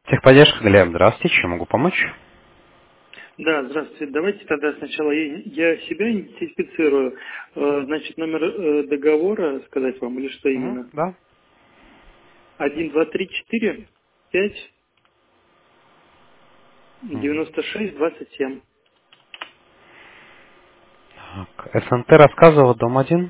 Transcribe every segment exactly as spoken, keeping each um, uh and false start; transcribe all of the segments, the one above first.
Техподдержка, Глеб, здравствуйте, чем могу помочь? Да, здравствуйте. Давайте тогда сначала я, я себя идентифицирую. Э, Значит, номер э, договора сказать вам или что Угу, именно? да. Один, два, три, четыре, пять, Мгм. девяносто шесть, двадцать семь. Так, СНТ рассказывал, дом один.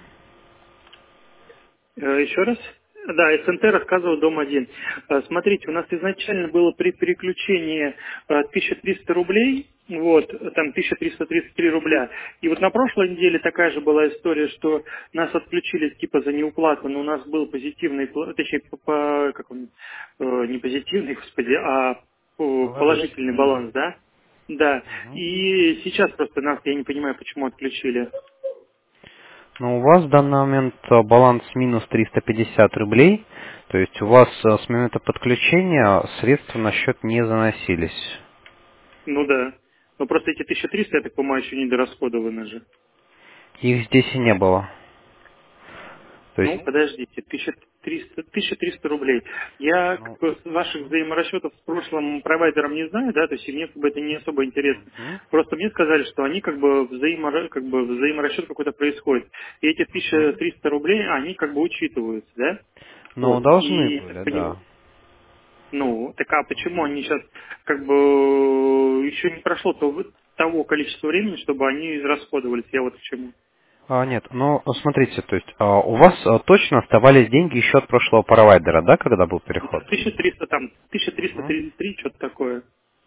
Э, Еще раз? Да, СНТ рассказывал дом один. Э, Смотрите, у нас изначально было при переключении э, тысяча триста рублей, вот, там тысяча триста тридцать три рубля. И вот на прошлой неделе такая же была история, что нас отключили типа за неуплату, но у нас был позитивный, пла- точнее, по, по- как он, э, не позитивный, господи, а э, положительный Положительный. баланс, да? Да. Мгм. И сейчас просто нас, я не понимаю, почему отключили. Ну, у вас в данный момент э, баланс минус триста пятьдесят рублей, то есть у вас э, с момента подключения средства на счет не заносились. Ну да. Но просто эти тысяча триста, я так понимаю, еще не дорасходованы же. Их здесь и не было. То есть, Ну, подождите, тысяча триста, тысяча триста рублей. Я как ну, бы ваших взаиморасчетов с прошлым провайдером не знаю, да, то есть и мне как бы это не особо интересно. мгм, Просто мне сказали, что они как бы, взаимора... как бы взаиморасчет какой-то происходит. И эти тысяча мгм. триста рублей, они как бы учитываются, да? Ну, Вот. должны И я так были, понимаю, да. ну, так а почему Мгм. они сейчас как бы еще не прошло то- того количества времени, чтобы они израсходовались? Я вот к чему. А, нет, ну смотрите, то есть а, у вас а, точно оставались деньги еще от прошлого провайдера, да, когда был переход? тысяча триста там, тысяча триста Мгм. тридцать три, что-то такое.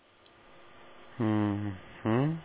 Мгм.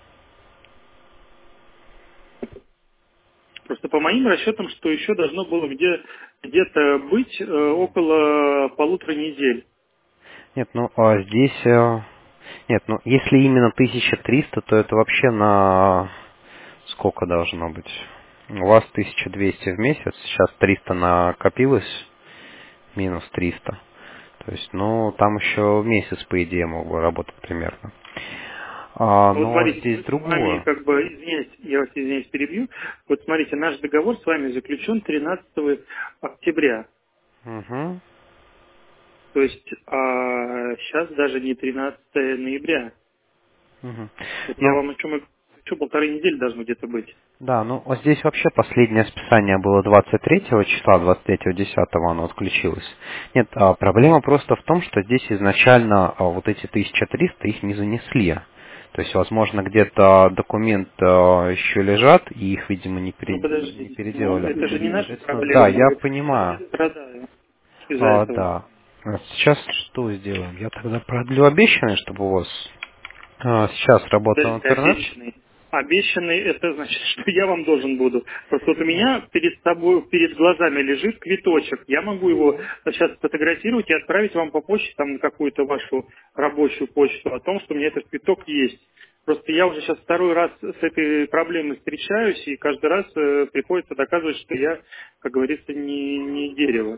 Просто по моим расчетам, что еще должно было где, где-то быть э, около полутора недель. Нет, ну а здесь э, нет, ну если именно тысяча триста, то это вообще на сколько должно быть? У вас тысяча двести в месяц, сейчас триста накопилось, минус триста. То есть, ну, там еще месяц, по идее, мог бы работать примерно. А, Вот но смотрите, здесь мы с вами, другое. как бы, извиняюсь, я вас извиняюсь, перебью. Вот смотрите, наш договор с вами заключен тринадцатого октября. Угу. То есть а сейчас даже не тринадцатого ноября. Угу. Вот я Ну, вам о чем и говорю, полторы недели должно где-то быть. да, ну вот здесь вообще последнее списание было двадцать третьего числа, двадцать третьего десятого оно отключилось. Нет, а, проблема просто в том, что здесь изначально а, вот эти тысяча триста их не занесли. То есть, возможно, где-то документ а, еще лежат, и их, видимо, не, Ну пере- не подождите, ну переделали. это же не наша Соответственно, да, проблема, я мы понимаю. страдаю из-за А, этого. да. А Сейчас что сделаем? Я тогда продлю обещанное, чтобы у вас а, сейчас работал Подождите, интернет. обещанный. Обещанный, это значит, что я вам должен буду. Просто вот у Нет. меня перед собой, перед глазами лежит квиточек. Я могу его Мгм. сейчас сфотографировать и отправить вам по почте, там, на какую-то вашу рабочую почту, о том, что у меня этот квиток есть. Просто я уже сейчас второй раз с этой проблемой встречаюсь, и каждый раз э, приходится доказывать, что я, как говорится, не, не дерево.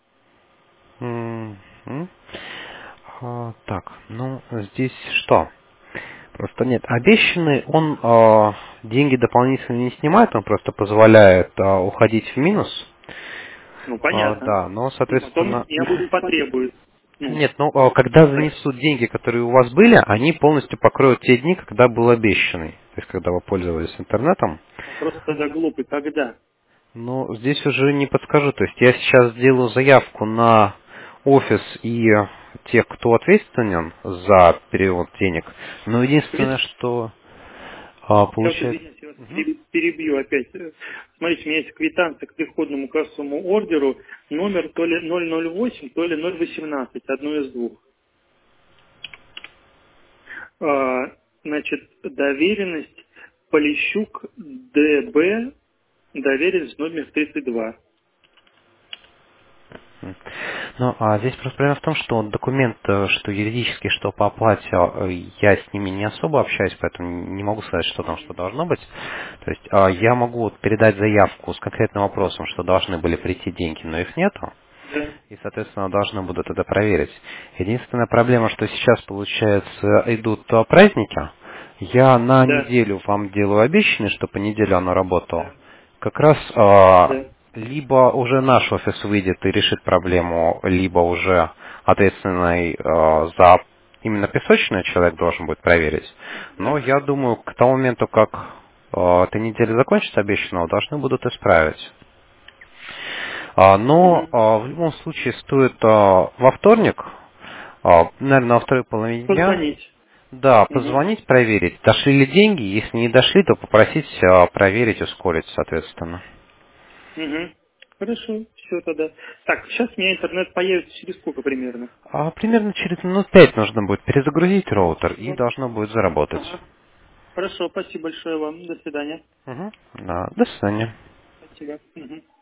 Мгм. А, так, ну здесь что? Просто нет. Обещанный, он а, деньги дополнительно не снимает, он просто позволяет а, уходить в минус. Ну, А, понятно. да, но, Но потом соответственно, я буду потребовать. Ну, нет, ну а, когда занесут деньги, которые у вас были, они полностью покроют те дни, когда был обещанный. То есть, когда вы пользовались интернетом. просто тогда глупый, когда? Ну, здесь уже не подскажу. То есть я сейчас сделаю заявку на офис и тех, кто ответственен за перевод денег. Но единственное, что а, Я вот получается... извиняюсь, я вас Мгм. пере- перебью опять. Э, Смотрите, у меня есть квитанция к приходному кассовому ордеру, номер то ли ноль ноль восемь, то ли ноль восемнадцать, одно из двух. А, Значит, доверенность Полищук ДБ, доверенность номер тридцать два. Ну, а здесь просто проблема в том, что документ, э, что юридический, что по оплате, э, я с ними не особо общаюсь, поэтому не могу сказать, что там, что должно быть. То есть а, я могу вот передать заявку с конкретным вопросом, что должны были прийти деньги, но их нету. Да, И, соответственно, должны будут это проверить. Единственная проблема, что сейчас, получается, идут а, праздники. Я на да, неделю вам делаю обещанное, что по неделю оно работало. Как раз а, да. либо уже наш офис выйдет и решит проблему, либо уже ответственный а, за именно песочное человек должен будет проверить. Но Да. я думаю, к тому моменту, как э, эта неделя закончится обещанного, должны будут исправить. А, но Мгм. а, в любом случае стоит а, во вторник, а, наверное, во второй половине дня, Позвонить. да, Мгм. позвонить, проверить, дошли ли деньги. Если не дошли, то попросить а, проверить, ускорить, соответственно. Мгм. Хорошо, все тогда. Так, сейчас у меня интернет появится через сколько примерно? А, примерно через минут пять нужно будет перезагрузить роутер и Вот. должно будет заработать. Ага. Хорошо, спасибо большое вам. До свидания. Мгм. Да, до свидания. Спасибо. Мгм.